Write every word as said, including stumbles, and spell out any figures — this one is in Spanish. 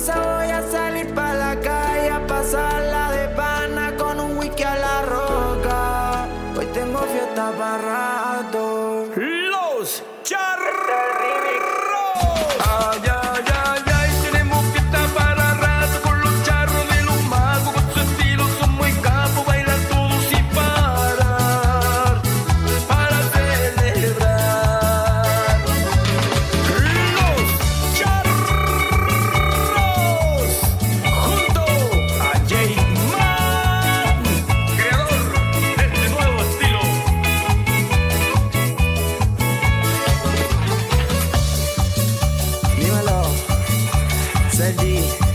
camisa voy a salir pa' la calle a pasarla de pana con un whisky a la roca. Hoy tengo fiesta para rato. Los Charros. Ay, ay, ay, ay, tenemos fiesta para rato con los charros de los magos. Con su estilo son muy capos, bailan todos sin parar para celebrar. Los Charros. Junto a J-Man, creador de este nuevo estilo. Dímelo, Sergi.